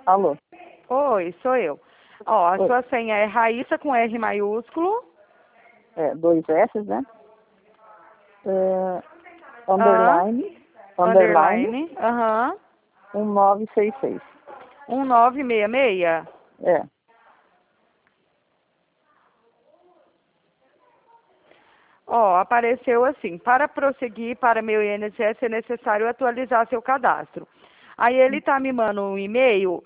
Alô? Oi, sou eu. Ó, a Oi. sua senha é Raíssa com R maiúsculo. Dois S, né? Underline, Underline. 1966. 1966. É, Ó, apareceu assim, para prosseguir para meu INSS é necessário atualizar seu cadastro. Aí ele tá me mandando um e-mail,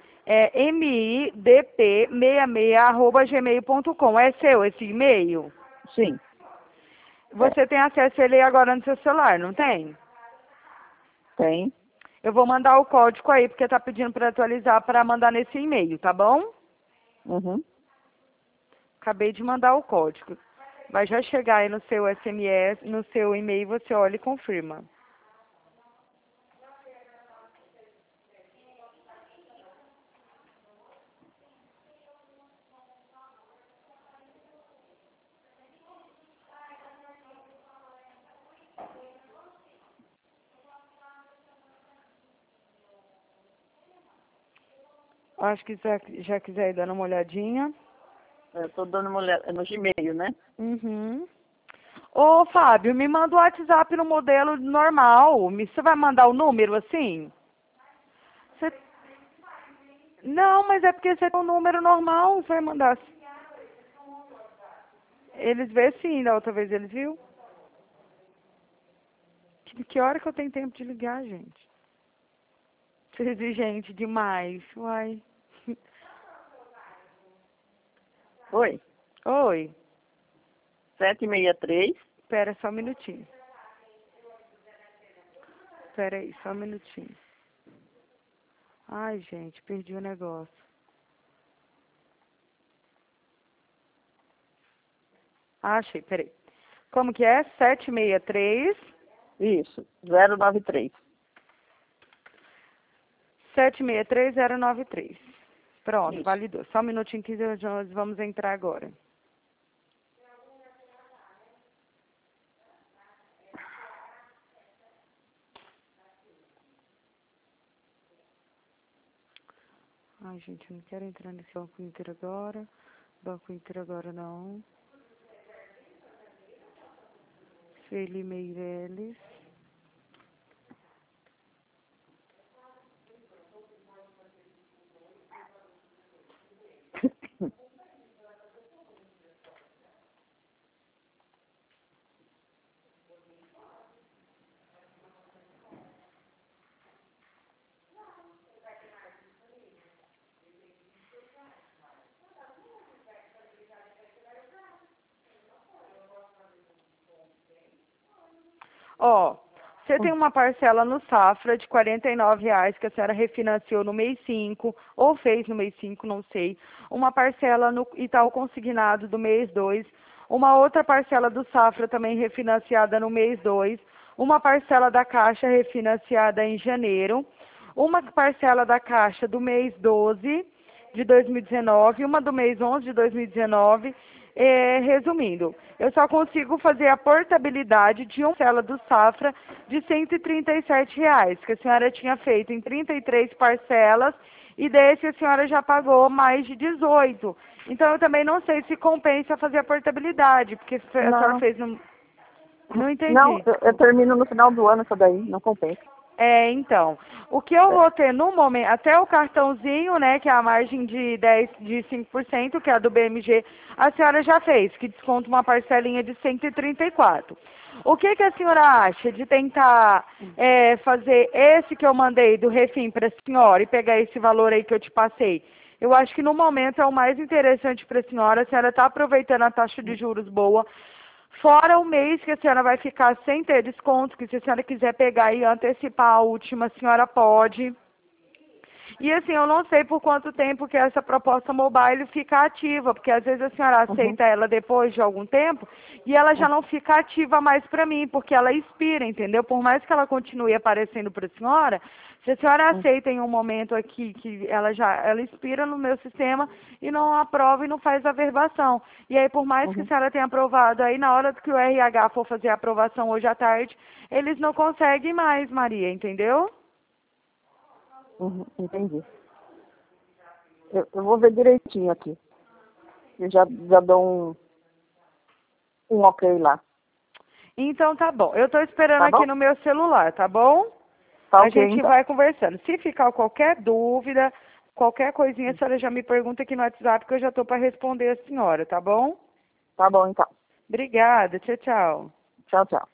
midp66@gmail.com. É seu esse e-mail? sim, Você tem acesso a ele agora no seu celular, não tem? tem. Eu vou mandar o código aí, porque tá pedindo para atualizar para mandar nesse e-mail, tá bom? Uhum. Acabei de mandar o código. Vai já chegar aí no seu SMS, no seu e-mail, você olha e confirma. Acho que já quiser ir dando uma olhadinha. Eu tô dando uma olhada no Gmail, né? Uhum. Ô, Fábio, me manda o WhatsApp no modelo normal. Você vai mandar o número assim? Você... Não, mas é porque você tem um número normal, você vai mandar. Eles vê sim, da outra vez eles viu. Que hora que eu tenho tempo de ligar, gente? Você é exigente demais, uai. Oi, Oi, 763. espera só um minutinho. Espera aí, só um minutinho. Ai, gente, perdi o negócio. Ah, achei, peraí. Como que é? 763 Isso, 093. 763-093. Pronto, Isso. validou. Só um minutinho que nós vamos entrar agora. Ai, gente, eu não quero entrar nesse Banco Inter agora. Banco Inter agora não. Sueli Meireles. Ó, você tem uma parcela no Safra de R$ 49 que a senhora refinanciou no mês 5 ou fez no mês 5, não sei. Uma parcela no Itaú Consignado do mês 2. Uma outra parcela do Safra também refinanciada no mês 2. Uma parcela da Caixa refinanciada em janeiro. Uma parcela da Caixa do mês 12 de 2019, uma do mês 11 de 2019. Resumindo, eu só consigo fazer a portabilidade de uma parcela do Safra de R$ 137, que a senhora tinha feito em 33 parcelas, e desse a senhora já pagou mais de 18. Então eu também não sei se compensa fazer a portabilidade, porque a senhora Não, fez no... Não não, entendi. eu termino no final do ano isso daí, não compensa. Então, o que eu vou ter no momento, até o cartãozinho, né, que é a margem de 5%, que é a do BMG, a senhora já fez, que desconta uma parcelinha de 134. O que a senhora acha de tentar fazer esse que eu mandei do Refim para a senhora e pegar esse valor aí que eu te passei? Eu acho que no momento é o mais interessante para a senhora está aproveitando a taxa de juros boa, fora o mês que a senhora vai ficar sem ter desconto, que se a senhora quiser pegar e antecipar a última, a senhora pode. E assim, eu não sei por quanto tempo que essa proposta mobile fica ativa, porque às vezes a senhora Uhum, aceita ela depois de algum tempo e ela já não fica ativa mais para mim, porque ela expira, entendeu? Por mais que ela continue aparecendo para a senhora, se a senhora uhum, aceita em um momento aqui que ela expira no meu sistema e não aprova e não faz a verbação. E aí, por mais que a uhum, senhora tenha aprovado, aí na hora que o RH for fazer a aprovação hoje à tarde, eles não conseguem mais, Maria, entendeu? entendi. Eu vou ver direitinho aqui. Eu já dou um ok lá. Então tá bom. Eu tô esperando Tá bom? aqui no meu celular, tá bom? Tá A ok, gente então. vai conversando. Se ficar qualquer dúvida, qualquer coisinha, a senhora já me pergunta aqui no WhatsApp que eu já tô para responder a senhora, tá bom? Tá bom, então. Obrigada. Tchau, tchau. Tchau, tchau.